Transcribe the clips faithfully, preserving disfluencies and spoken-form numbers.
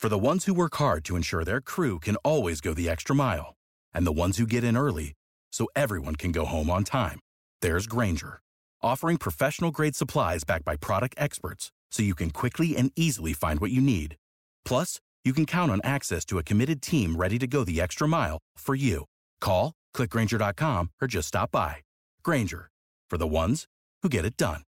For the ones who work hard to ensure their crew can always go the extra mile, and the ones who get in early so everyone can go home on time, there's Grainger, offering professional-grade supplies backed by product experts so you can quickly and easily find what you need. Plus, you can count on access to a committed team ready to go the extra mile for you. Call, click Grainger dot com, or just stop by. Grainger, for the ones who get it done.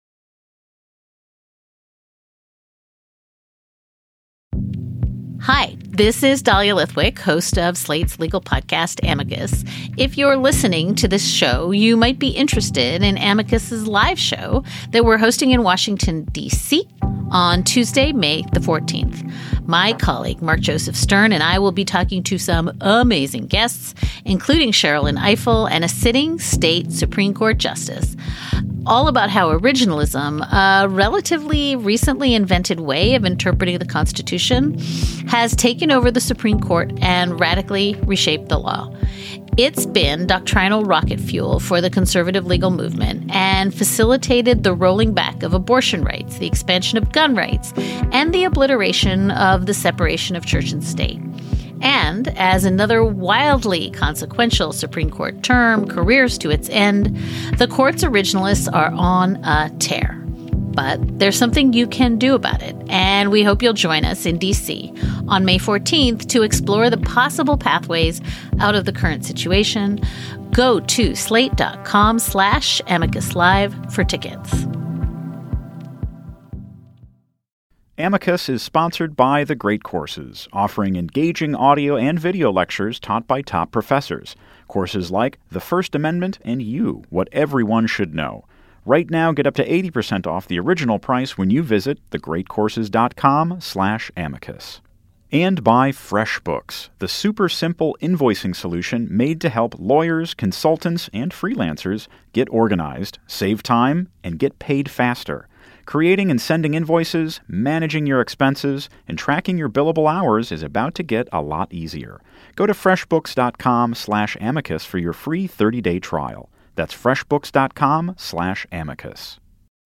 Hi, this is Dahlia Lithwick, host of Slate's legal podcast, Amicus. If you're listening to this show, you might be interested in Amicus's live show that we're hosting in Washington, D C on Tuesday, May the fourteenth. My colleague, Mark Joseph Stern, and I will be talking to some amazing guests, including Sherrilyn Ifill and a sitting state Supreme Court justice, all about how originalism, a relatively recently invented way of interpreting the Constitution, has taken over the Supreme Court and radically reshaped the law. It's been doctrinal rocket fuel for the conservative legal movement and facilitated the rolling back of abortion rights, the expansion of gun rights, and the obliteration of the separation of church and state. And as another wildly consequential Supreme Court term careers to its end, the court's originalists are on a tear. But there's something you can do about it, and we hope you'll join us in D C on May fourteenth to explore the possible pathways out of the current situation. Go to slate.com slash amicus live for tickets. Amicus is sponsored by The Great Courses, offering engaging audio and video lectures taught by top professors. Courses like The First Amendment and You, What Everyone Should Know. Right now, get up to eighty percent off the original price when you visit thegreatcourses.com slash amicus. And by FreshBooks, the super simple invoicing solution made to help lawyers, consultants, and freelancers get organized, save time, and get paid faster. Creating and sending invoices, managing your expenses, and tracking your billable hours is about to get a lot easier. Go to freshbooks.com slash amicus for your free thirty-day trial. That's freshbooks.com slash amicus.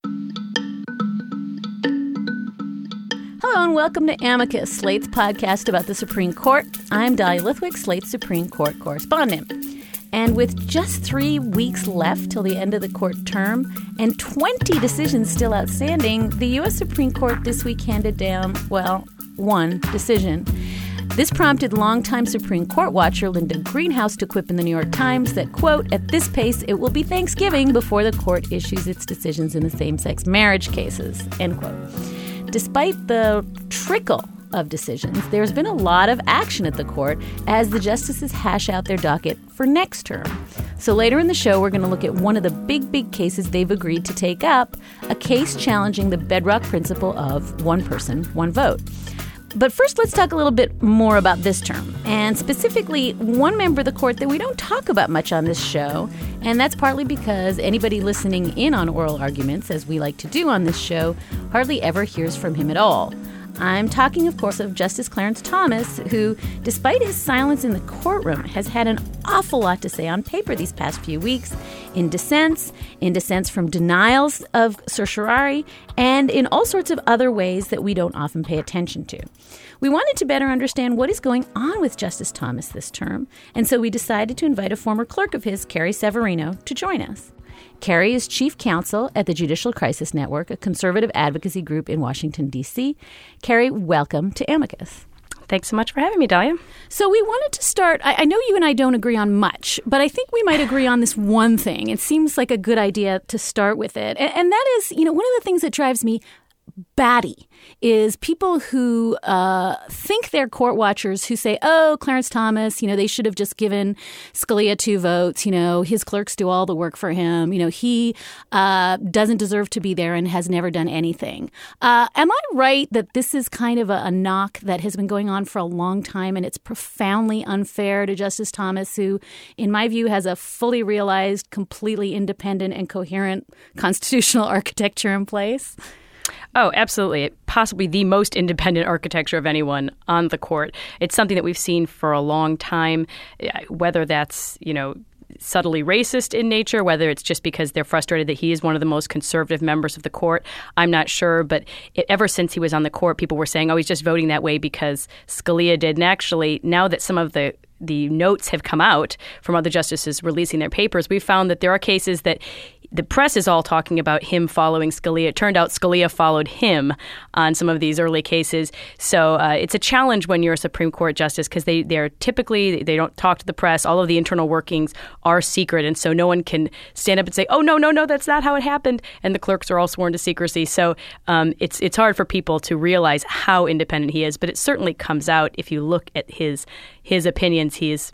Hello and welcome to Amicus, Slate's podcast about the Supreme Court. I'm Dahlia Lithwick, Slate's Supreme Court correspondent. And with just three weeks left till the end of the court term and twenty decisions still outstanding, the U S Supreme Court this week handed down, well, one decision. This prompted longtime Supreme Court watcher Linda Greenhouse to quip in the New York Times that, quote, at this pace, it will be Thanksgiving before the court issues its decisions in the same-sex marriage cases, end quote. Despite the trickle of decisions, there's been a lot of action at the court as the justices hash out their docket for next term. So later in the show, we're going to look at one of the big, big cases they've agreed to take up, a case challenging the bedrock principle of one person, one vote. But first, let's talk a little bit more about this term, and specifically one member of the court that we don't talk about much on this show, and that's partly because anybody listening in on oral arguments, as we like to do on this show, hardly ever hears from him at all. I'm talking, of course, of Justice Clarence Thomas, who, despite his silence in the courtroom, has had an awful lot to say on paper these past few weeks, in dissents, in dissents from denials of certiorari, and in all sorts of other ways that we don't often pay attention to. We wanted to better understand what is going on with Justice Thomas this term, and so we decided to invite a former clerk of his, Carrie Severino, to join us. Carrie is chief counsel at the Judicial Crisis Network, a conservative advocacy group in Washington, D C. Carrie, welcome to Amicus. Thanks so much for having me, Dahlia. So we wanted to start, I, I know you and I don't agree on much, but I think we might agree on this one thing. It seems like a good idea to start with it. And, and that is, you know, one of the things that drives me batty is people who uh, think they're court watchers who say, oh, Clarence Thomas, you know, they should have just given Scalia two votes. You know, his clerks do all the work for him. You know, he uh, doesn't deserve to be there and has never done anything. Uh, am I right that this is kind of a, a knock that has been going on for a long time, and it's profoundly unfair to Justice Thomas, who, in my view, has a fully realized, completely independent and coherent constitutional architecture in place? Oh, absolutely. Possibly the most independent architecture of anyone on the court. It's something that we've seen for a long time, whether that's, you know, subtly racist in nature, whether it's just because they're frustrated that he is one of the most conservative members of the court. I'm not sure, but it, ever since he was on the court, people were saying, oh, he's just voting that way because Scalia did. And actually, now that some of the the notes have come out from other justices releasing their papers, we found that there are cases that the press is all talking about him following Scalia. It turned out Scalia followed him on some of these early cases. So uh, it's a challenge when you're a Supreme Court justice because they, they're typically, they don't talk to the press. All of the internal workings are secret. And so no one can stand up and say, oh, no, no, no, that's not how it happened. And the clerks are all sworn to secrecy. So um, it's it's hard for people to realize how independent he is. But it certainly comes out if you look at his his opinions. He is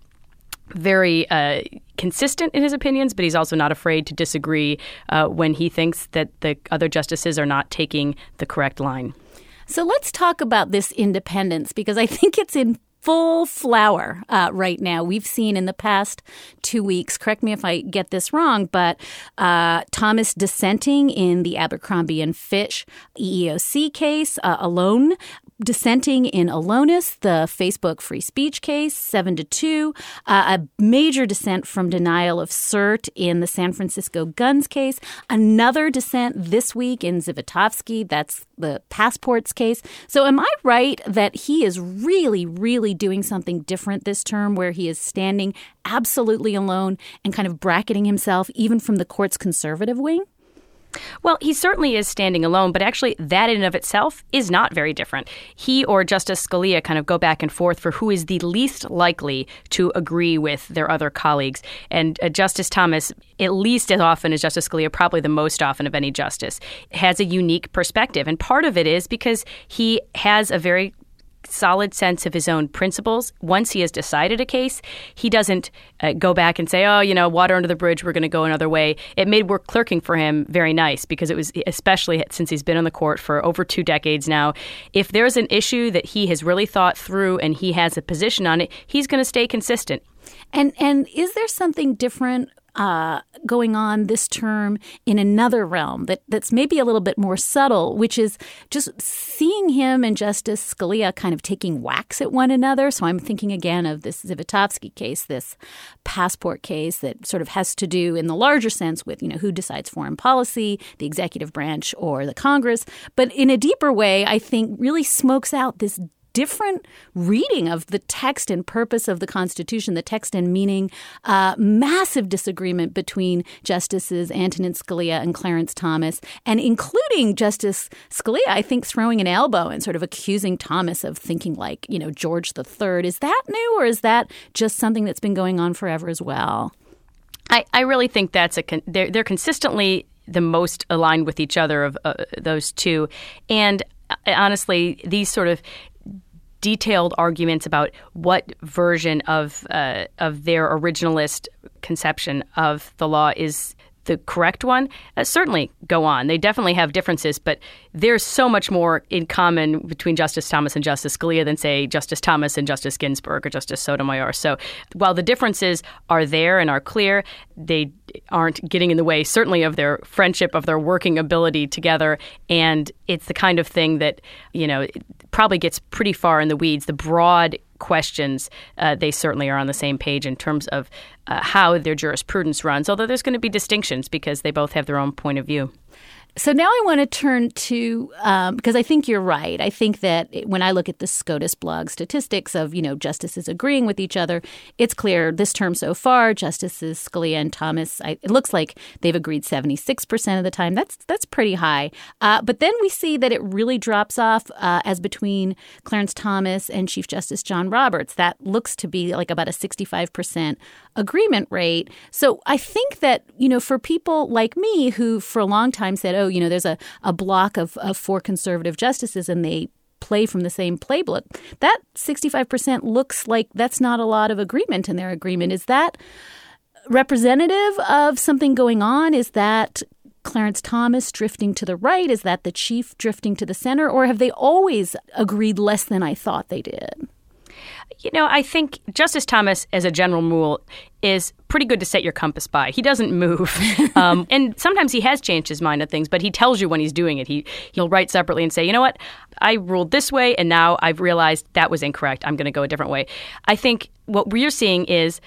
very uh, consistent in his opinions, but he's also not afraid to disagree uh, when he thinks that the other justices are not taking the correct line. So let's talk about this independence, because I think it's in full flower uh, right now. We've seen in the past two weeks, correct me if I get this wrong, but uh, Thomas dissenting in the Abercrombie and Fitch E E O C case uh, alone, dissenting in Alonis, the Facebook free speech case, seven to two, uh, a major dissent from denial of cert in the San Francisco guns case, another dissent this week in Zivotofsky, that's the passports case. So am I right that he is really, really doing something different this term, where he is standing absolutely alone and kind of bracketing himself even from the court's conservative wing? Well, he certainly is standing alone, but actually that in and of itself is not very different. He or Justice Scalia kind of go back and forth for who is the least likely to agree with their other colleagues. And uh, Justice Thomas, at least as often as Justice Scalia, probably the most often of any justice, has a unique perspective. And part of it is because he has a very solid sense of his own principles. Once he has decided a case, he doesn't uh, go back and say, oh, you know, water under the bridge, we're going to go another way. It made work clerking for him very nice because it was, especially since he's been on the court for over two decades now, if there's an issue that he has really thought through and he has a position on it, he's going to stay consistent. And and is there something different Uh, going on this term in another realm that, that's maybe a little bit more subtle, which is just seeing him and Justice Scalia kind of taking whacks at one another? So I'm thinking again of this Zivotofsky case, this passport case that sort of has to do in the larger sense with, you know, who decides foreign policy, the executive branch or the Congress. But in a deeper way, I think really smokes out this different reading of the text and purpose of the Constitution, the text and meaning, uh, massive disagreement between Justices Antonin Scalia and Clarence Thomas, and including Justice Scalia, I think, throwing an elbow and sort of accusing Thomas of thinking like, you know, George the Third. Is that new, or is that just something that's been going on forever as well? I, I really think that's a con- they're, they're consistently the most aligned with each other of uh, those two. And uh, honestly, these sort of detailed arguments about what version of uh, of their originalist conception of the law is the correct one, uh, certainly go on. They definitely have differences, but there's so much more in common between Justice Thomas and Justice Scalia than, say, Justice Thomas and Justice Ginsburg or Justice Sotomayor. So while the differences are there and are clear, they aren't getting in the way, certainly, of their friendship, of their working ability together. And it's the kind of thing that, you know, probably gets pretty far in the weeds. The broad questions, uh, they certainly are on the same page in terms of uh, how their jurisprudence runs, although there's going to be distinctions because they both have their own point of view. So now I want to turn to, um, because I think you're right. I think that when I look at the SCOTUS blog statistics of, you know, justices agreeing with each other, it's clear this term so far, Justices Scalia and Thomas, I, it looks like they've agreed seventy-six percent of the time. That's that's pretty high. Uh, but then we see that it really drops off uh, as between Clarence Thomas and Chief Justice John Roberts. That looks to be like about a sixty-five percent agreement rate. So I think that, you know, for people like me who for a long time said, oh, you know, there's a, a block of, of four conservative justices and they play from the same playbook, that sixty-five percent looks like that's not a lot of agreement in their agreement. Is that representative of something going on? Is that Clarence Thomas drifting to the right? Is that the chief drifting to the center? Or have they always agreed less than I thought they did? You know, I think Justice Thomas, as a general rule, is pretty good to set your compass by. He doesn't move. um, and sometimes he has changed his mind on things, but he tells you when he's doing it. He, he'll write separately and say, you know what, I ruled this way, and now I've realized that was incorrect. I'm going to go a different way. I think what we're seeing is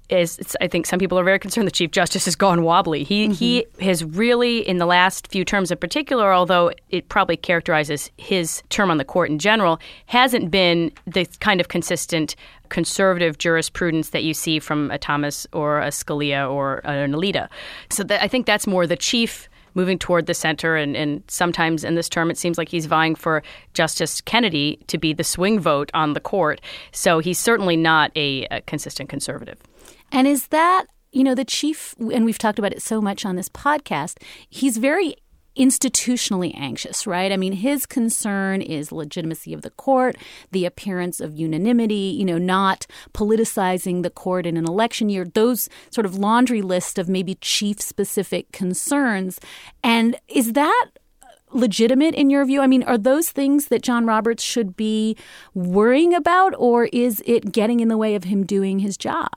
is, it's, I think some people are very concerned the Chief Justice has gone wobbly. He mm-hmm. he has really, in the last few terms in particular, although it probably characterizes his term on the court in general, hasn't been the kind of consistent conservative jurisprudence that you see from a Thomas or a Scalia or an Alito. So that, I think that's more the chief moving toward the center, and, and sometimes in this term it seems like he's vying for Justice Kennedy to be the swing vote on the court. So he's certainly not a, a consistent conservative. And is that, you know, the chief, and we've talked about it so much on this podcast, he's very institutionally anxious, right? I mean, his concern is legitimacy of the court, the appearance of unanimity, you know, not politicizing the court in an election year, those sort of laundry list of maybe chief-specific concerns. And is that legitimate in your view? I mean, are those things that John Roberts should be worrying about, or is it getting in the way of him doing his job?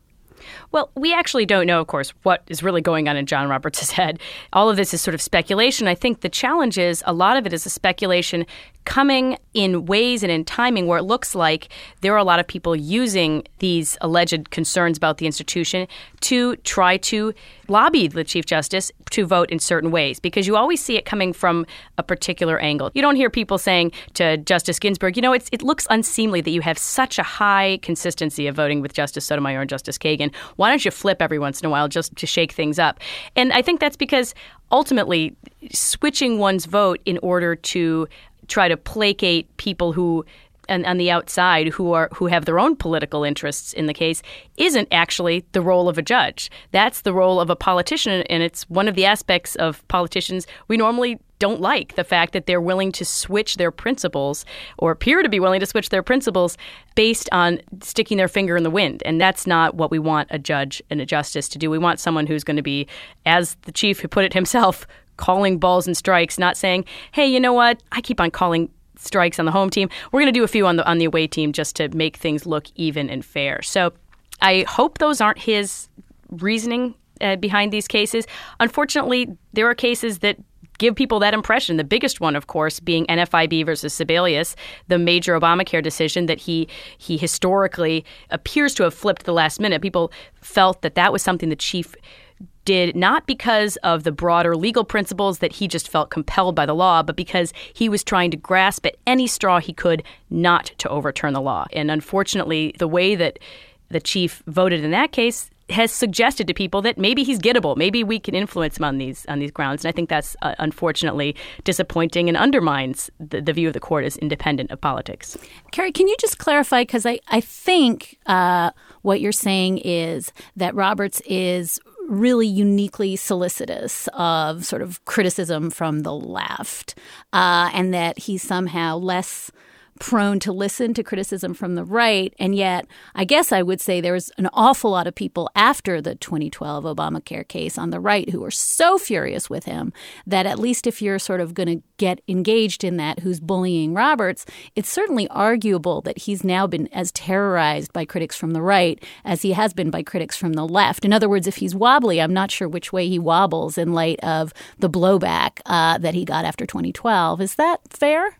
Well, we actually don't know, of course, what is really going on in John Roberts' head. All of this is sort of speculation. I think the challenge is a lot of it is a speculation coming in ways and in timing where it looks like there are a lot of people using these alleged concerns about the institution to try to lobby the Chief Justice to vote in certain ways, because you always see it coming from a particular angle. You don't hear people saying to Justice Ginsburg, you know, it's, it looks unseemly that you have such a high consistency of voting with Justice Sotomayor and Justice Kagan. Why don't you flip every once in a while just to shake things up? And I think that's because ultimately switching one's vote in order to try to placate people who and on the outside who are who have their own political interests in the case isn't actually the role of a judge. That's the role of a politician, and it's one of the aspects of politicians we normally don't like, the fact that they're willing to switch their principles or appear to be willing to switch their principles based on sticking their finger in the wind. And that's not what we want a judge and a justice to do. We want someone who's going to be, as the chief who put it himself, calling balls and strikes, not saying, hey, you know what, I keep on calling strikes on the home team. We're going to do a few on the on the away team just to make things look even and fair. So I hope those aren't his reasoning uh, behind these cases. Unfortunately, there are cases that give people that impression. The biggest one, of course, being N F I B versus Sebelius, the major Obamacare decision that he he historically appears to have flipped at the last minute. People felt that that was something the chief did not because of the broader legal principles that he just felt compelled by the law, but because he was trying to grasp at any straw he could not to overturn the law. And unfortunately, the way that the chief voted in that case has suggested to people that maybe he's gettable. Maybe we can influence him on these on these grounds. And I think that's uh, unfortunately disappointing and undermines the, the view of the court as independent of politics. Carrie, can you just clarify? Because I, I think uh, what you're saying is that Roberts is really uniquely solicitous of sort of criticism from the left, uh, and that he's somehow less prone to listen to criticism from the right. And yet, I guess I would say there was an awful lot of people after the twenty twelve Obamacare case on the right who were so furious with him that at least if you're sort of going to get engaged in that, who's bullying Roberts, it's certainly arguable that he's now been as terrorized by critics from the right as he has been by critics from the left. In other words, if he's wobbly, I'm not sure which way he wobbles in light of the blowback uh, that he got after twenty twelve. Is that fair?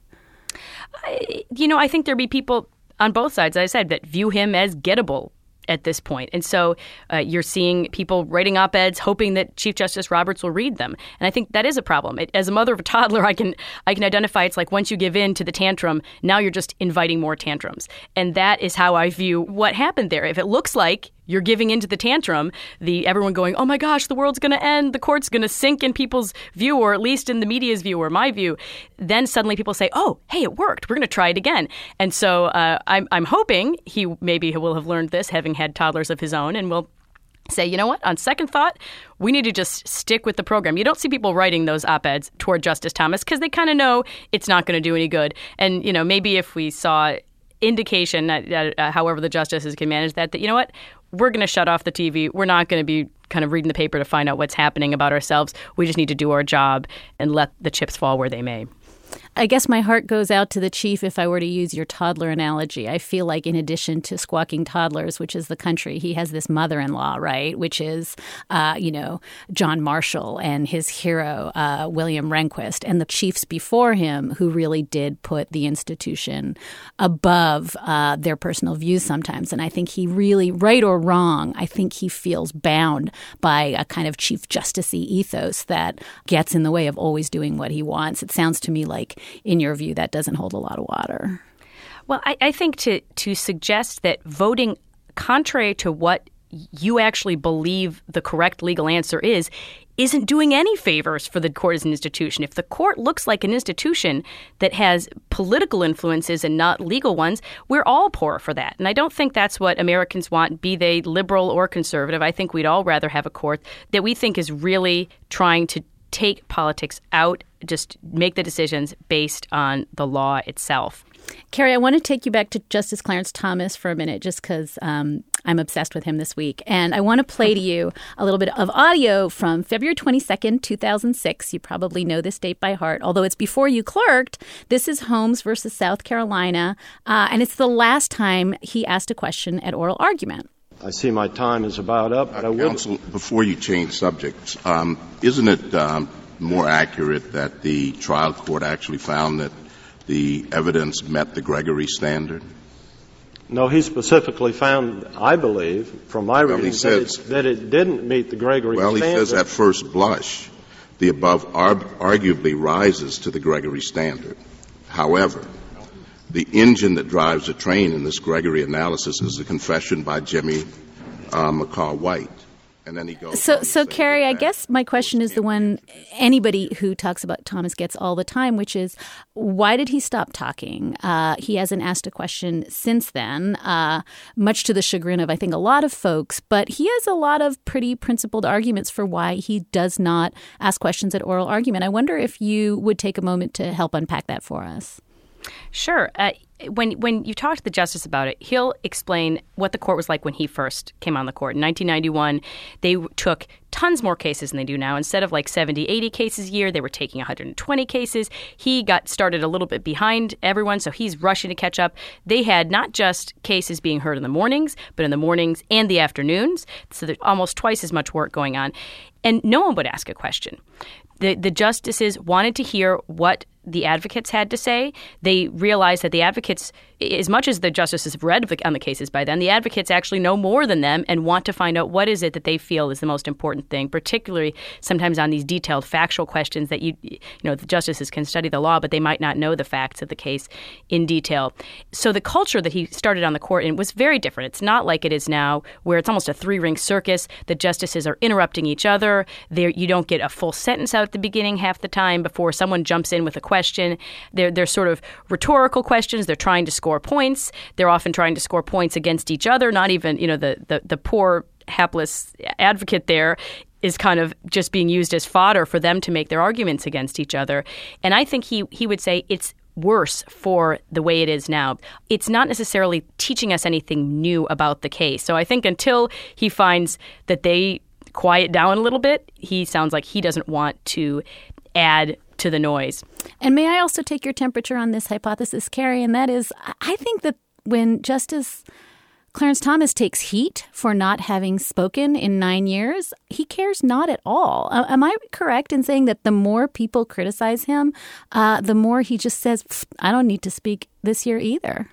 I, you know, I think there'd be people on both sides, as I said, that view him as gettable at this point. And so uh, you're seeing people writing op-eds hoping that Chief Justice Roberts will read them. And I think that is a problem. It, as a mother of a toddler, I can I can identify it's like once you give in to the tantrum, now you're just inviting more tantrums. And that is how I view what happened there. If it looks like you're giving into the tantrum, the everyone going, oh my gosh, the world's going to end, the court's going to sink in people's view, or at least in the media's view or my view, then suddenly people say, oh, hey, it worked. We're going to try it again. And so uh, I'm, I'm hoping he maybe he will have learned this, having had toddlers of his own, and will say, you know what, on second thought, we need to just stick with the program. You don't see people writing those op-eds toward Justice Thomas because they kind of know it's not going to do any good. And, you know, maybe if we saw indication, that, uh, however the justices can manage that, that, you know what, we're going to shut off the T V. We're not going to be kind of reading the paper to find out what's happening about ourselves. We just need to do our job and let the chips fall where they may. I guess my heart goes out to the chief if I were to use your toddler analogy. I feel like in addition to squawking toddlers, which is the country, he has this mother-in-law, right, which is, uh, you know, John Marshall and his hero, uh, William Rehnquist, and the chiefs before him who really did put the institution above uh, their personal views sometimes. And I think he really, right or wrong, I think he feels bound by a kind of Chief Justice-y ethos that gets in the way of always doing what he wants. It sounds to me like, in your view, that doesn't hold a lot of water. Well, I, I think to to suggest that voting contrary to what you actually believe the correct legal answer is isn't doing any favors for the court as an institution. If the court looks like an institution that has political influences and not legal ones, we're all poor for that. And I don't think that's what Americans want, be they liberal or conservative. I think we'd all rather have a court that we think is really trying to take politics out, just make the decisions based on the law itself. Carrie, I want to take you back to Justice Clarence Thomas for a minute, just because um, I'm obsessed with him this week. And I want to play to you a little bit of audio from February twenty-second, two thousand six. You probably know this date by heart, although it's before you clerked. This is Holmes versus South Carolina, uh, and it's the last time he asked a question at oral argument. I see my time is about up. But uh, I would... Counsel, before you change subjects, um, isn't it um, more accurate that the trial court actually found that the evidence met the Gregory standard? No, he specifically found, I believe, from my well, reading, says, that, it, that it didn't meet the Gregory well, standard. Well, he says at first blush, the above ar- arguably rises to the Gregory standard. However, the engine that drives the train in this Gregory analysis is the confession by Jimmy uh, McCaw White. And then he goes so, so Carrie, I guess my question is the one anybody who talks about Thomas gets all the time, which is, why did he stop talking? Uh, he hasn't asked a question since then, uh, much to the chagrin of, I think, a lot of folks. But he has a lot of pretty principled arguments for why he does not ask questions at oral argument. I wonder if you would take a moment to help unpack that for us. Sure. Uh, when when you talk to the justice about it, he'll explain what the court was like when he first came on the court. In nineteen ninety-one, they took tons more cases than they do now. Instead of like seventy, eighty cases a year, they were taking one hundred twenty cases. He got started a little bit behind everyone, so he's rushing to catch up. They had not just cases being heard in the mornings, but in the mornings and the afternoons. So there's almost twice as much work going on. And no one would ask a question. The, the justices wanted to hear what the advocates had to say. They realized that the advocates, as much as the justices have read on the cases by then, the advocates actually know more than them and want to find out what is it that they feel is the most important thing, particularly sometimes on these detailed factual questions that you, you know, the justices can study the law, but they might not know the facts of the case in detail. So the culture that he started on the court in was very different. It's not like it is now, where it's almost a three-ring circus. The justices are interrupting each other. There, you don't get a full sentence out at the beginning half the time before someone jumps in with a question. They're, they're sort of rhetorical questions. They're trying to score points. They're often trying to score points against each other, not even, you know, the, the, the poor, hapless advocate there is kind of just being used as fodder for them to make their arguments against each other. And I think he he would say it's worse for the way it is now. It's not necessarily teaching us anything new about the case. So I think until he finds that they quiet down a little bit, he sounds like he doesn't want to add to the noise. And may I also take your temperature on this hypothesis, Carrie? And that is, I think that when Justice Clarence Thomas takes heat for not having spoken in nine years, he cares not at all. Uh, am I correct in saying that the more people criticize him, uh, the more he just says, I don't need to speak this year either?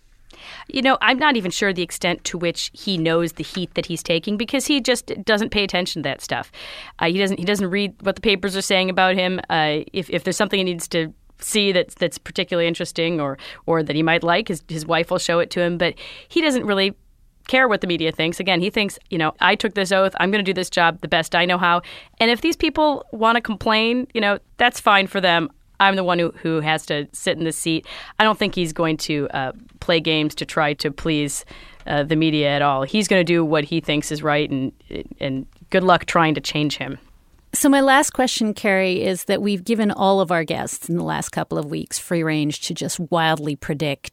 You know, I'm not even sure the extent to which he knows the heat that he's taking, because he just doesn't pay attention to that stuff. Uh, he doesn't. He doesn't read what the papers are saying about him. Uh, if if there's something he needs to see that's that's particularly interesting or or that he might like, his his wife will show it to him. But he doesn't really care what the media thinks. Again, he thinks, you know, I took this oath. I'm going to do this job the best I know how. And if these people want to complain, you know, that's fine for them. I'm the one who, who has to sit in this seat. I don't think he's going to uh, play games to try to please uh, the media at all. He's going to do what he thinks is right, and and good luck trying to change him. So my last question, Carrie, is that we've given all of our guests in the last couple of weeks free range to just wildly predict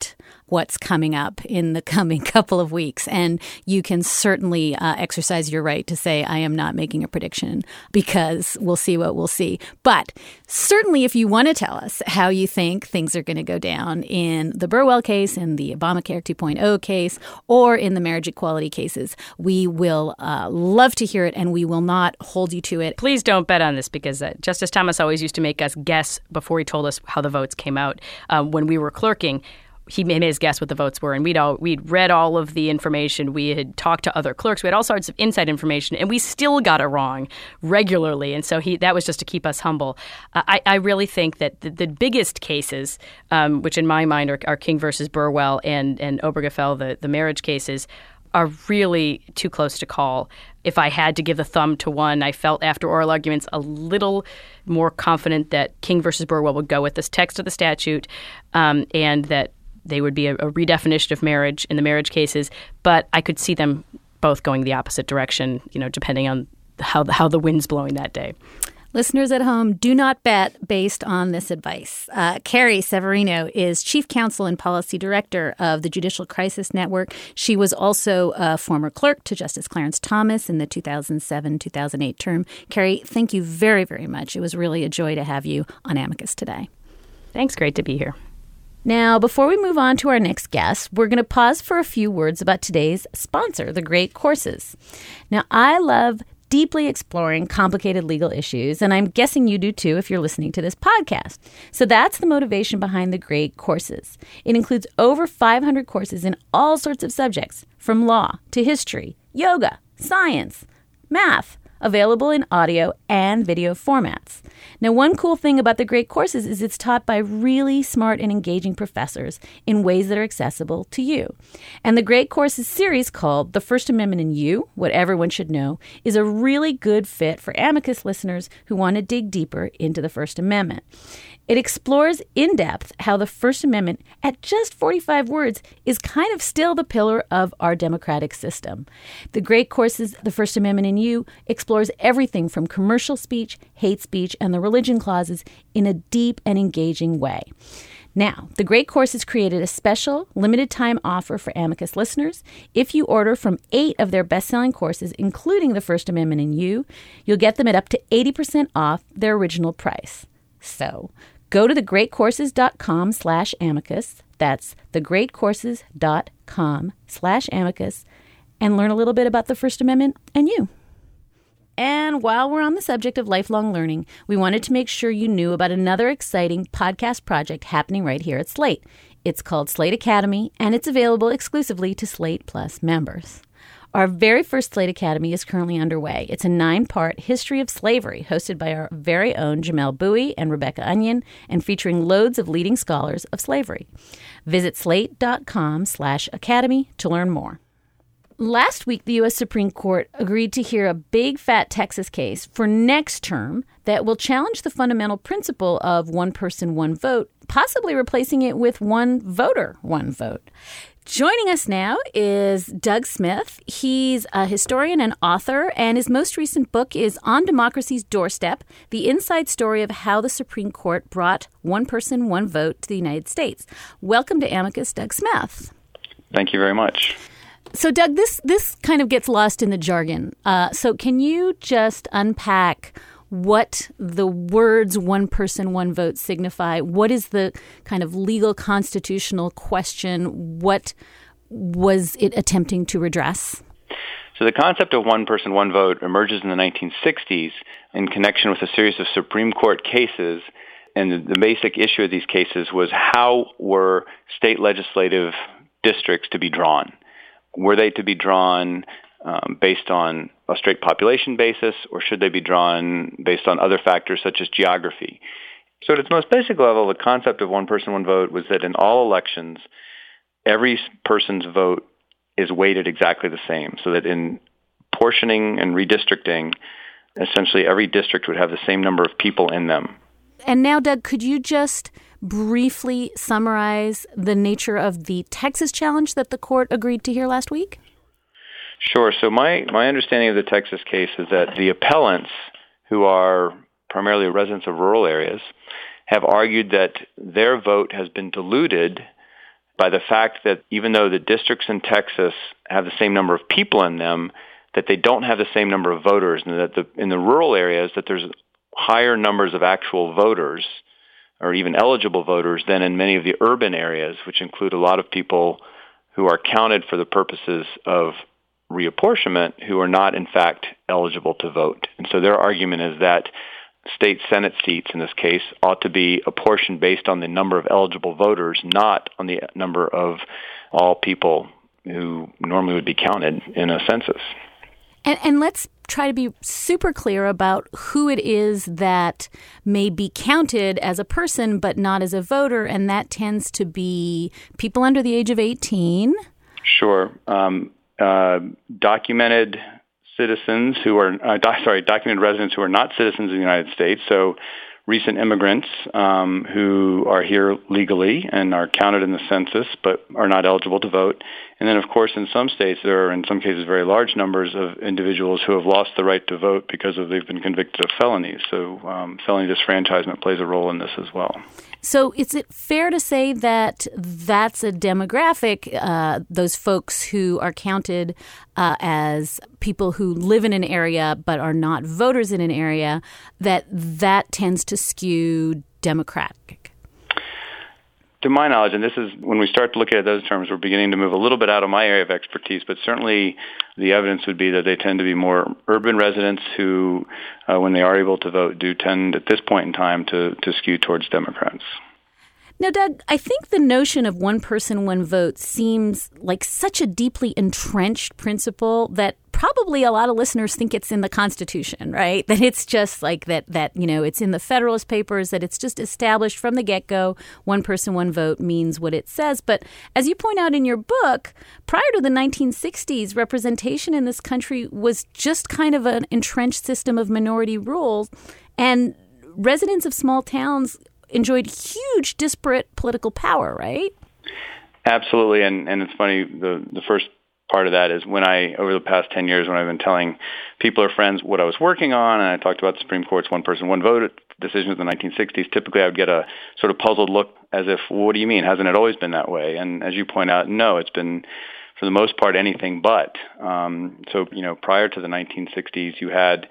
what's coming up in the coming couple of weeks. And you can certainly uh, exercise your right to say, I am not making a prediction because we'll see what we'll see. But certainly if you want to tell us how you think things are going to go down in the Burwell case, in the Obamacare two point oh case, or in the marriage equality cases, we will uh, love to hear it, and we will not hold you to it. Please don't bet on this, because uh, Justice Thomas always used to make us guess before he told us how the votes came out. Um, when we were clerking, he made his guess what the votes were, and we'd all we'd read all of the information. We had talked to other clerks. We had all sorts of inside information, and we still got it wrong regularly. And so he that was just to keep us humble. Uh, I, I really think that the, the biggest cases, um, which in my mind are, are King versus Burwell and and Obergefell, the the marriage cases, are really too close to call. If I had to give the thumb to one, I felt after oral arguments a little more confident that King versus Burwell would go with this text of the statute, um, and that they would be a, a redefinition of marriage in the marriage cases. But I could see them both going the opposite direction, you know, depending on how the, how the wind's blowing that day. Listeners at home, do not bet based on this advice. Uh, Carrie Severino is Chief Counsel and Policy Director of the Judicial Crisis Network. She was also a former clerk to Justice Clarence Thomas in the two thousand seven two thousand eight term. Carrie, thank you very, very much. It was really a joy to have you on Amicus today. Thanks. Great to be here. Now, before we move on to our next guest, we're going to pause for a few words about today's sponsor, The Great Courses. Now, I love deeply exploring complicated legal issues, and I'm guessing you do too if you're listening to this podcast. So that's the motivation behind The Great Courses. It includes over five hundred courses in all sorts of subjects, from law to history, yoga, science, math, available in audio and video formats. Now, one cool thing about The Great Courses is it's taught by really smart and engaging professors in ways that are accessible to you. And the Great Courses series, called The First Amendment and You, What Everyone Should Know, is a really good fit for Amicus listeners who want to dig deeper into the First Amendment. It explores in depth how the First Amendment, at just forty-five words, is kind of still the pillar of our democratic system. The Great Courses, The First Amendment and You, explores everything from commercial speech, hate speech, and the religion clauses in a deep and engaging way. Now, The Great Courses created a special limited-time offer for Amicus listeners. If you order from eight of their best-selling courses, including The First Amendment and You, you'll get them at up to eighty percent off their original price. So, go to thegreatcourses.com slash amicus. That's thegreatcourses.com slash amicus and learn a little bit about the First Amendment and you. And while we're on the subject of lifelong learning, we wanted to make sure you knew about another exciting podcast project happening right here at Slate. It's called Slate Academy, and it's available exclusively to Slate Plus members. Our very first Slate Academy is currently underway. It's a nine-part history of slavery hosted by our very own Jamelle Bouie and Rebecca Onion and featuring loads of leading scholars of slavery. Visit slate.com slash academy to learn more. Last week, the U S Supreme Court agreed to hear a big, fat Texas case for next term that will challenge the fundamental principle of one person, one vote, possibly replacing it with one voter, one vote. Joining us now is Doug Smith. He's a historian and author, and his most recent book is On Democracy's Doorstep, the inside story of how the Supreme Court brought one person, one vote to the United States. Welcome to Amicus, Doug Smith. Thank you very much. So, Doug, this, this kind of gets lost in the jargon. Uh, so can you just unpack what the words one person, one vote signify? What is the kind of legal constitutional question? What was it attempting to redress? So the concept of one person, one vote emerges in the nineteen sixties in connection with a series of Supreme Court cases. And the, the basic issue of these cases was how were state legislative districts to be drawn? Were they to be drawn um, based on a straight population basis, or should they be drawn based on other factors such as geography? So at its most basic level, the concept of one person, one vote was that in all elections, every person's vote is weighted exactly the same, so that in portioning and redistricting, essentially every district would have the same number of people in them. And now, Doug, could you just briefly summarize the nature of the Texas challenge that the court agreed to hear last week? Sure. So my, my understanding of the Texas case is that the appellants, who are primarily residents of rural areas, have argued that their vote has been diluted by the fact that even though the districts in Texas have the same number of people in them, that they don't have the same number of voters, and that the, in the rural areas that there's higher numbers of actual voters or even eligible voters than in many of the urban areas, which include a lot of people who are counted for the purposes of reapportionment who are not, in fact, eligible to vote. And so their argument is that state Senate seats, in this case, ought to be apportioned based on the number of eligible voters, not on the number of all people who normally would be counted in a census. And, and let's try to be super clear about who it is that may be counted as a person but not as a voter, and that tends to be people under the age of eighteen. Sure. Um, uh, documented citizens who are, uh, do- sorry, documented residents who are not citizens of the United States, so recent immigrants um, who are here legally and are counted in the census but are not eligible to vote. And then, of course, in some states, there are, in some cases, very large numbers of individuals who have lost the right to vote because of they've been convicted of felonies. So um, felony disfranchisement plays a role in this as well. So is it fair to say that that's a demographic, uh, those folks who are counted uh, as people who live in an area but are not voters in an area, that that tends to skew Democratic? To my knowledge, and this is when we start to look at those terms, we're beginning to move a little bit out of my area of expertise, but certainly the evidence would be that they tend to be more urban residents who, uh, when they are able to vote, do tend at this point in time to, to skew towards Democrats. Now, Doug, I think the notion of one person, one vote seems like such a deeply entrenched principle that probably a lot of listeners think it's in the Constitution, right? That it's just like that, that, you know, it's in the Federalist Papers, that it's just established from the get-go, one person, one vote means what it says. But as you point out in your book, prior to the nineteen sixties, representation in this country was just kind of an entrenched system of minority rule. And residents of small towns enjoyed huge disparate political power, right? Absolutely. And, and it's funny, the, the first part of that is when I, over the past ten years, when I've been telling people or friends what I was working on, and I talked about the Supreme Court's one person, one vote decisions in the nineteen sixties, typically I would get a sort of puzzled look as if, well, what do you mean? Hasn't it always been that way? And as you point out, no, it's been, for the most part, anything but. Um, so, you know, prior to the nineteen sixties, you had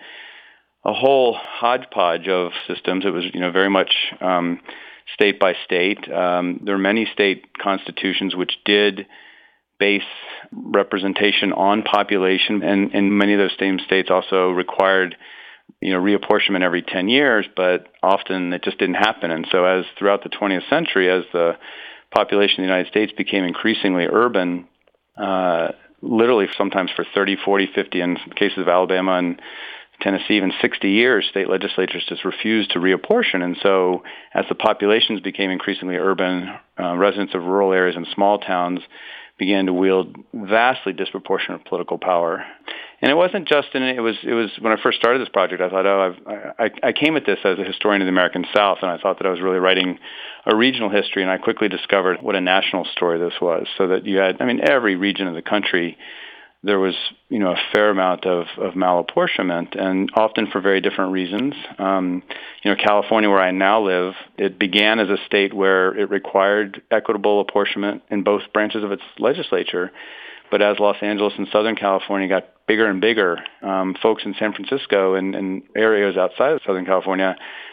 a whole hodgepodge of systems. It was, you know, very much um, state by state. Um, there are many state constitutions which did base representation on population, and, and many of those same states also required, you know, reapportionment every ten years, but often it just didn't happen. And so as throughout the twentieth century, as the population of the United States became increasingly urban, uh, literally sometimes for thirty, forty, fifty, in cases of Alabama and Tennessee, even sixty years, state legislatures just refused to reapportion. And so as the populations became increasingly urban, uh, residents of rural areas and small towns began to wield vastly disproportionate political power. And it wasn't just in, it was, it was when I first started this project, I thought, oh, I've, I, I came at this as a historian of the American South, and I thought that I was really writing a regional history, and I quickly discovered what a national story this was. So that you had, I mean, every region of the country, there was, you know, a fair amount of, of malapportionment, and often for very different reasons. Um, you know, California, where I now live, it began as a state where it required equitable apportionment in both branches of its legislature. But as Los Angeles and Southern California got bigger and bigger, um, folks in San Francisco and, and areas outside of Southern California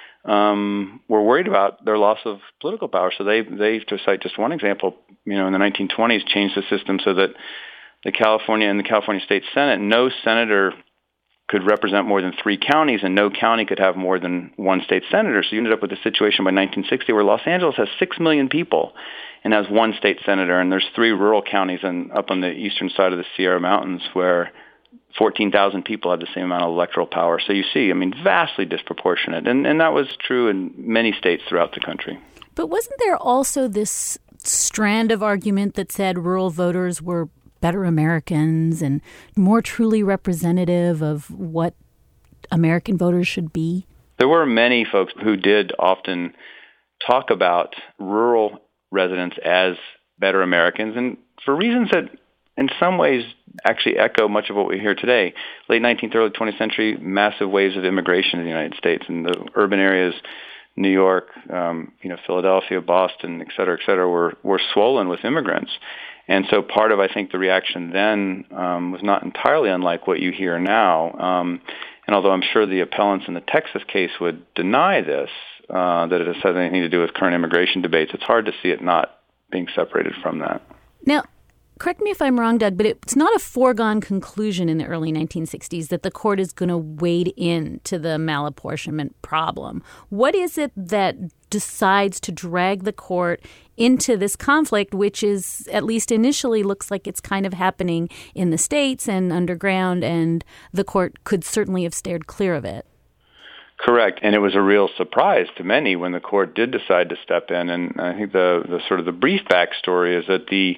um, were worried about their loss of political power. So they, they, to cite just one example, you know, in the nineteen twenties, changed the system so that the California and the California State Senate, no senator could represent more than three counties, and no county could have more than one state senator. So you ended up with a situation by nineteen sixty where Los Angeles has six million people and has one state senator, and there's three rural counties and up on the eastern side of the Sierra Mountains where fourteen thousand people have the same amount of electoral power. So you see, I mean, vastly disproportionate. And, and that was true in many states throughout the country. But wasn't there also this strand of argument that said rural voters were better Americans and more truly representative of what American voters should be? There were many folks who did often talk about rural residents as better Americans, and for reasons that in some ways actually echo much of what we hear today. Late nineteenth, early twentieth century, massive waves of immigration in the United States, and the urban areas New York, um, you know, Philadelphia, Boston, et cetera, et cetera, were, were swollen with immigrants. And so part of, I think, the reaction then um, was not entirely unlike what you hear now. Um, and although I'm sure the appellants in the Texas case would deny this, uh, that it has anything to do with current immigration debates, it's hard to see it not being separated from that. Now, correct me if I'm wrong, Doug, but it's not a foregone conclusion in the early nineteen sixties that the court is going to wade into the malapportionment problem. What is it that decides to drag the court into this conflict, which is, at least initially, looks like it's kind of happening in the states and underground, and the court could certainly have steered clear of it? Correct, and it was a real surprise to many when the court did decide to step in. And I think the, the sort of the brief backstory is that the,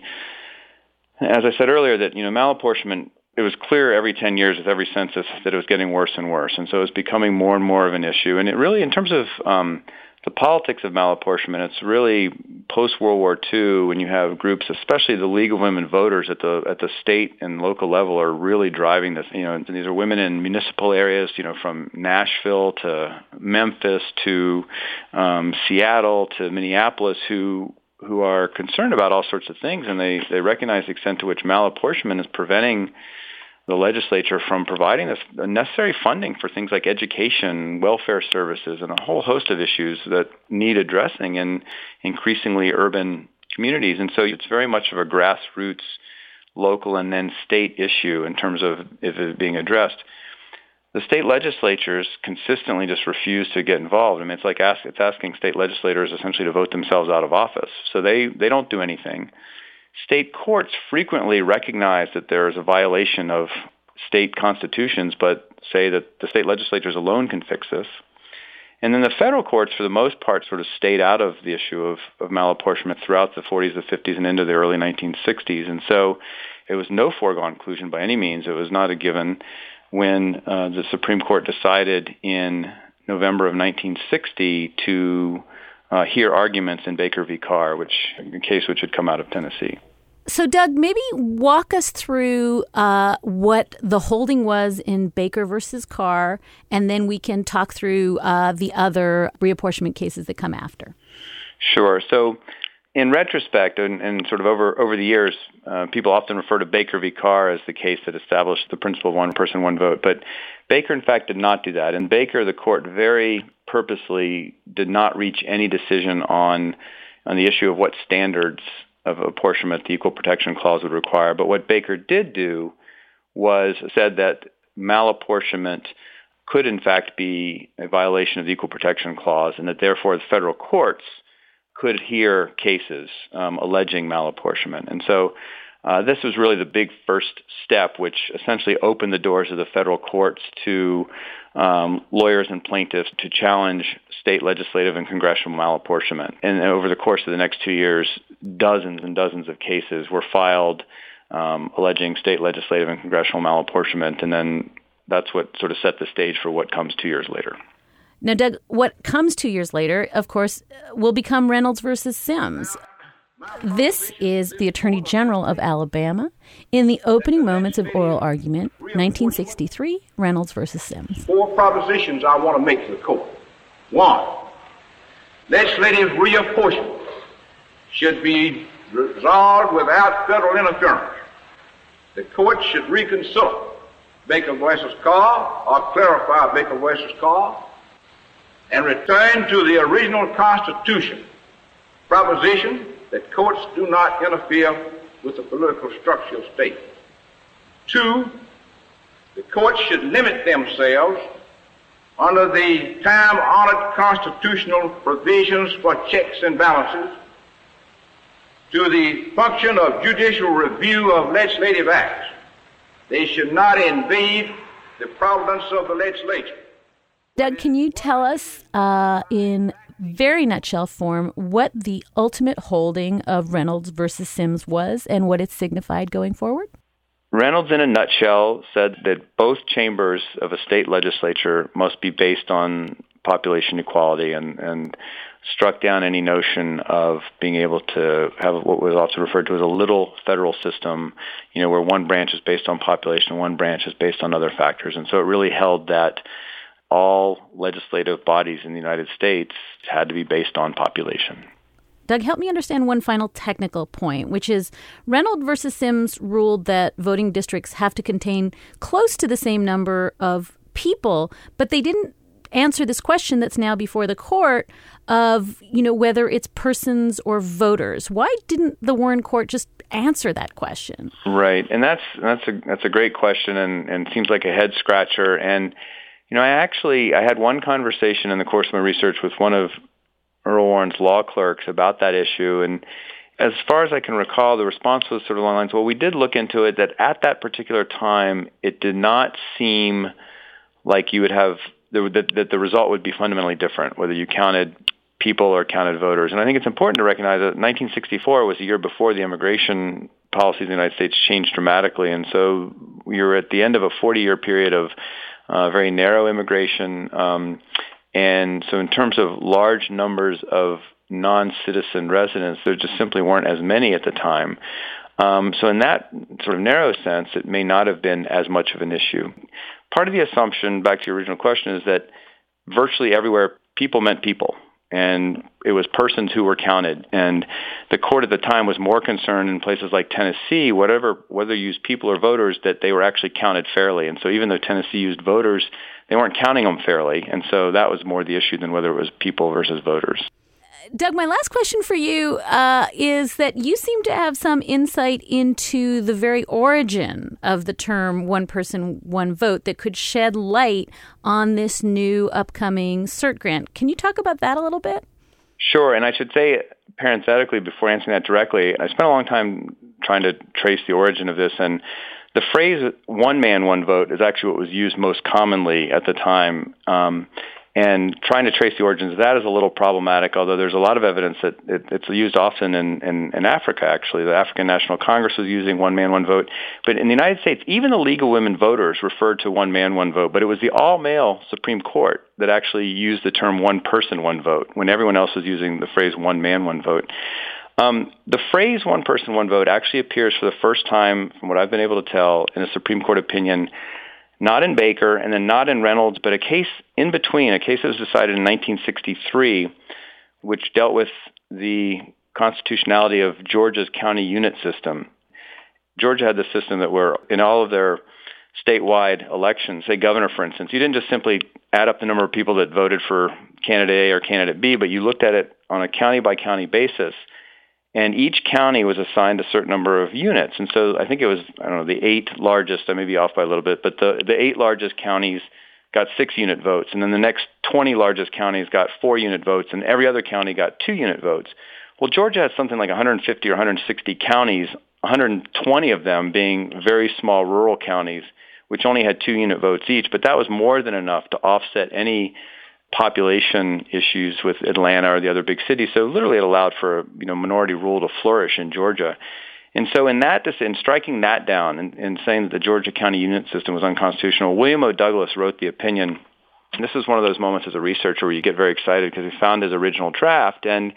as I said earlier, that you know malapportionment, it was clear every ten years with every census that it was getting worse and worse, and so it was becoming more and more of an issue. And it really, in terms of um, the politics of malapportionment, it's really post-World War Two when you have groups, especially the League of Women Voters at the at the state and local level, are really driving this. You know, and these are women in municipal areas, you know, from Nashville to Memphis to um, Seattle to Minneapolis, who who are concerned about all sorts of things, and they, they recognize the extent to which malapportionment is preventing the legislature from providing this necessary funding for things like education, welfare services, and a whole host of issues that need addressing in increasingly urban communities. And so it's very much of a grassroots, local, and then state issue in terms of if it's being addressed. The state legislatures consistently just refuse to get involved. I mean, it's like ask, it's asking state legislators essentially to vote themselves out of office. So they, they don't do anything. State courts frequently recognize that there is a violation of state constitutions, but say that the state legislatures alone can fix this. And then the federal courts, for the most part, sort of stayed out of the issue of, of malapportionment throughout the forties, the fifties, and into the early nineteen sixties. And so it was no foregone conclusion by any means. It was not a given when uh, the Supreme Court decided in November of nineteen sixty to uh, hear arguments in Baker v. Carr, which a case which had come out of Tennessee. So, Doug, maybe walk us through uh, what the holding was in Baker versus Carr, and then we can talk through uh, the other reapportionment cases that come after. Sure. So, in retrospect, and, and sort of over, over the years, uh, people often refer to Baker v. Carr as the case that established the principle of one person, one vote. But Baker, in fact, did not do that. In Baker, the court very purposely did not reach any decision on on the issue of what standards of apportionment the Equal Protection Clause would require. But what Baker did do was said that malapportionment could, in fact, be a violation of the Equal Protection Clause, and that therefore the federal courts could hear cases um, alleging malapportionment. And so uh, this was really the big first step, which essentially opened the doors of the federal courts to um, lawyers and plaintiffs to challenge state legislative and congressional malapportionment. And over the course of the next two years, dozens and dozens of cases were filed um, alleging state legislative and congressional malapportionment, and then that's what sort of set the stage for what comes two years later. Now, Doug, what comes two years later, of course, will become Reynolds versus Sims. This is the Attorney General of Alabama. In the opening moments of oral argument, nineteen sixty-three, Reynolds versus Sims. Four propositions I want to make to the court. One, legislative reapportionment should be resolved without federal interference. The court should reconsider Baker versus Carr or clarify Baker versus Carr and return to the original Constitution proposition that courts do not interfere with the political structure of state. Two, the courts should limit themselves under the time-honored constitutional provisions for checks and balances to the function of judicial review of legislative acts. They should not invade the province of the legislature. Doug, can you tell us uh, in very nutshell form what the ultimate holding of Reynolds versus Sims was and what it signified going forward? Reynolds, in a nutshell, said that both chambers of a state legislature must be based on population equality and, and struck down any notion of being able to have what was also referred to as a little federal system, you know, where one branch is based on population and one branch is based on other factors. And so it really held that all legislative bodies in the United States had to be based on population. Doug, help me understand one final technical point, which is Reynolds versus Sims ruled that voting districts have to contain close to the same number of people, but they didn't answer this question that's now before the court of, you know, whether it's persons or voters. Why didn't the Warren Court just answer that question? Right, and that's that's a that's a great question, and, and seems like a head scratcher. And you know, I actually I had one conversation in the course of my research with one of Earl Warren's law clerks about that issue, and as far as I can recall, the response was sort of along the lines, well, we did look into it, that at that particular time, it did not seem like you would have, that, that the result would be fundamentally different, whether you counted people or counted voters. And I think it's important to recognize that nineteen sixty-four was the year before the immigration policies in the United States changed dramatically, and so we were at the end of a forty-year period of uh, very narrow immigration. Um, And so in terms of large numbers of non-citizen residents, there just simply weren't as many at the time. Um, so in that sort of narrow sense, it may not have been as much of an issue. Part of the assumption, back to your original question, is that virtually everywhere people meant people, and it was persons who were counted. And the court at the time was more concerned in places like Tennessee, whatever, whether you used people or voters, that they were actually counted fairly. And so even though Tennessee used voters, they weren't counting them fairly. And so that was more the issue than whether it was people versus voters. Doug, my last question for you uh, is that you seem to have some insight into the very origin of the term one person, one vote that could shed light on this new upcoming CERT grant. Can you talk about that a little bit? Sure. And I should say parenthetically, before answering that directly, I spent a long time trying to trace the origin of this. And the phrase one man, one vote is actually what was used most commonly at the time. Um, And trying to trace the origins of that is a little problematic, although there's a lot of evidence that it, it's used often in, in, in Africa, actually. The African National Congress was using one man, one vote. But in the United States, even the League of Women Voters referred to one man, one vote. But it was the all-male Supreme Court that actually used the term one person, one vote, when everyone else was using the phrase one man, one vote. Um, the phrase one person, one vote actually appears for the first time, from what I've been able to tell, in a Supreme Court opinion, not in Baker, and then not in Reynolds, but a case in between, a case that was decided in nineteen sixty-three, which dealt with the constitutionality of Georgia's county unit system. Georgia had this system that were, in all of their statewide elections, say governor, for instance, you didn't just simply add up the number of people that voted for candidate A or candidate B, but you looked at it on a county-by-county basis. And each county was assigned a certain number of units. And so I think it was, I don't know, the eight largest, I may be off by a little bit, but the, the eight largest counties got six unit votes. And then the next twenty largest counties got four unit votes, and every other county got two unit votes. Well, Georgia has something like one hundred fifty or one hundred sixty counties, one hundred twenty of them being very small rural counties, which only had two unit votes each. But that was more than enough to offset any population issues with Atlanta or the other big cities. So literally it allowed for, you know, minority rule to flourish in Georgia. And so in that, in striking that down and, and saying that the Georgia county unit system was unconstitutional, William O. Douglas wrote the opinion. And this is one of those moments as a researcher where you get very excited because he found his original draft, and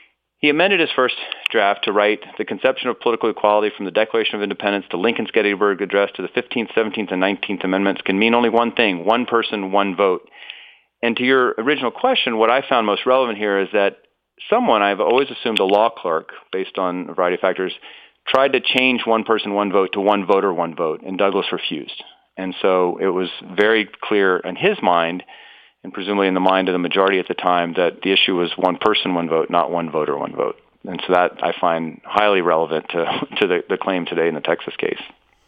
he amended his first draft to write the conception of political equality from the Declaration of Independence to Lincoln's Gettysburg Address to the fifteenth, seventeenth, and nineteenth Amendments can mean only one thing: one person, one vote. And to your original question, what I found most relevant here is that someone, I've always assumed a law clerk, based on a variety of factors, tried to change one person, one vote to one voter, one vote, and Douglas refused. And so it was very clear in his mind, and presumably in the mind of the majority at the time, that the issue was one person, one vote, not one voter, one vote. And so that I find highly relevant to, to the, the claim today in the Texas case.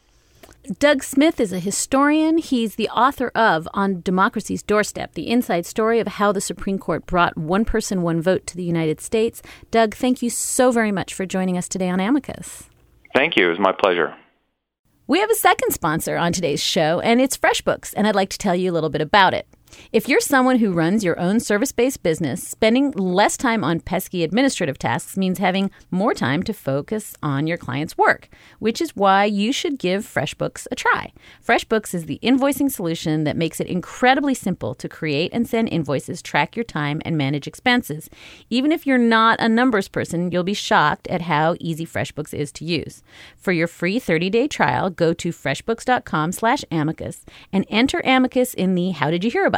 Doug Smith is a historian. He's the author of On Democracy's Doorstep, the inside story of how the Supreme Court brought one person, one vote to the United States. Doug, thank you so very much for joining us today on Amicus. Thank you. It was my pleasure. We have a second sponsor on today's show, and it's FreshBooks, and I'd like to tell you a little bit about it. If you're someone who runs your own service-based business, spending less time on pesky administrative tasks means having more time to focus on your client's work, which is why you should give FreshBooks a try. FreshBooks is the invoicing solution that makes it incredibly simple to create and send invoices, track your time, and manage expenses. Even if you're not a numbers person, you'll be shocked at how easy FreshBooks is to use. For your free thirty-day trial, go to freshbooks.com slash amicus and enter Amicus in the How Did You Hear About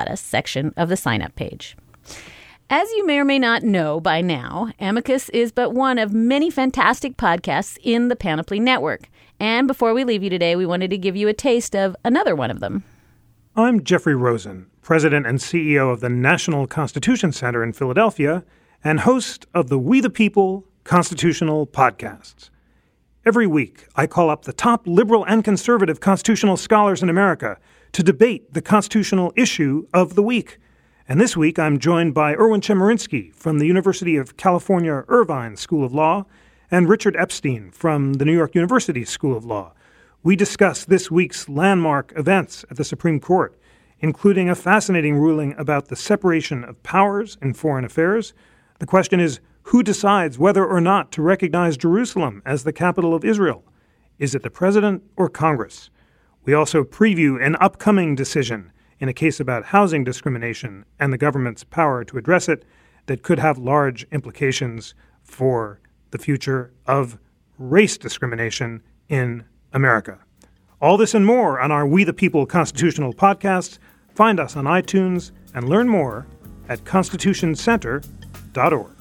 About Us section of the sign-up page. As you may or may not know by now, Amicus is but one of many fantastic podcasts in the Panoply Network. And before we leave you today, we wanted to give you a taste of another one of them. I'm Jeffrey Rosen, President and C E O of the National Constitution Center in Philadelphia and host of the We the People Constitutional Podcasts. Every week, I call up the top liberal and conservative constitutional scholars in America to debate the constitutional issue of the week. And this week, I'm joined by Erwin Chemerinsky from the University of California Irvine School of Law and Richard Epstein from the New York University School of Law. We discuss this week's landmark events at the Supreme Court, including a fascinating ruling about the separation of powers in foreign affairs. The question is, who decides whether or not to recognize Jerusalem as the capital of Israel? Is it the president or Congress? We also preview an upcoming decision in a case about housing discrimination and the government's power to address it that could have large implications for the future of race discrimination in America. All this and more on our We the People Constitutional Podcast. Find us on iTunes and learn more at constitution center dot org.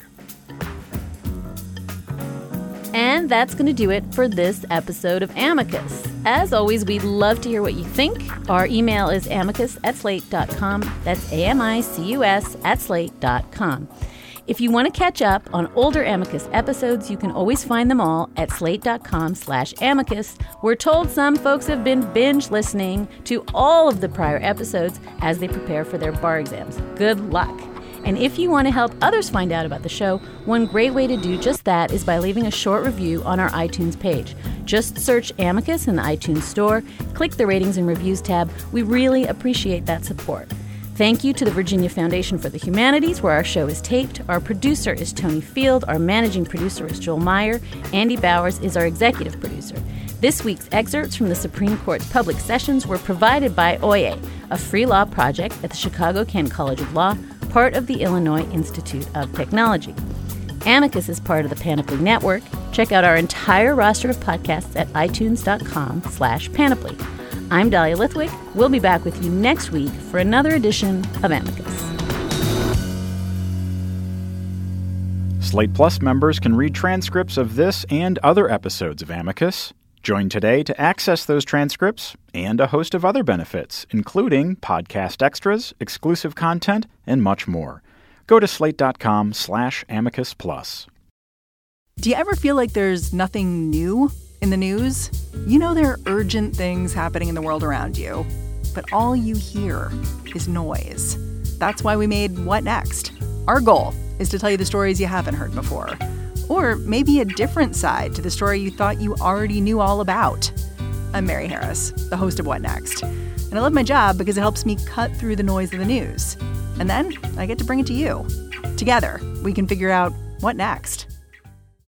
And that's going to do it for this episode of Amicus. As always, we'd love to hear what you think. Our email is amicus at slate dot com. That's A M I C U S at slate dot com. If you want to catch up on older Amicus episodes, you can always find them all at slate dot com slash amicus. We're told some folks have been binge listening to all of the prior episodes as they prepare for their bar exams. Good luck. And if you want to help others find out about the show, one great way to do just that is by leaving a short review on our iTunes page. Just search Amicus in the iTunes store, click the Ratings and Reviews tab. We really appreciate that support. Thank you to the Virginia Foundation for the Humanities, where our show is taped. Our producer is Tony Field. Our managing producer is Joel Meyer. Andy Bowers is our executive producer. This week's excerpts from the Supreme Court's public sessions were provided by O Y E, a free law project at the Chicago-Kent College of Law, part of the Illinois Institute of Technology. Amicus is part of the Panoply Network. Check out our entire roster of podcasts at itunes dot com slash panoply. I'm Dahlia Lithwick. We'll be back with you next week for another edition of Amicus. Slate Plus members can read transcripts of this and other episodes of Amicus. Join today to access those transcripts and a host of other benefits, including podcast extras, exclusive content, and much more. Go to slate dot com slash amicus plus. Do you ever feel like there's nothing new in the news? You know there are urgent things happening in the world around you, but all you hear is noise. That's why we made What Next? Our goal is to tell you the stories you haven't heard before, or maybe a different side to the story you thought you already knew all about. I'm Mary Harris, the host of What Next? And I love my job because it helps me cut through the noise of the news. And then I get to bring it to you. Together, we can figure out what next.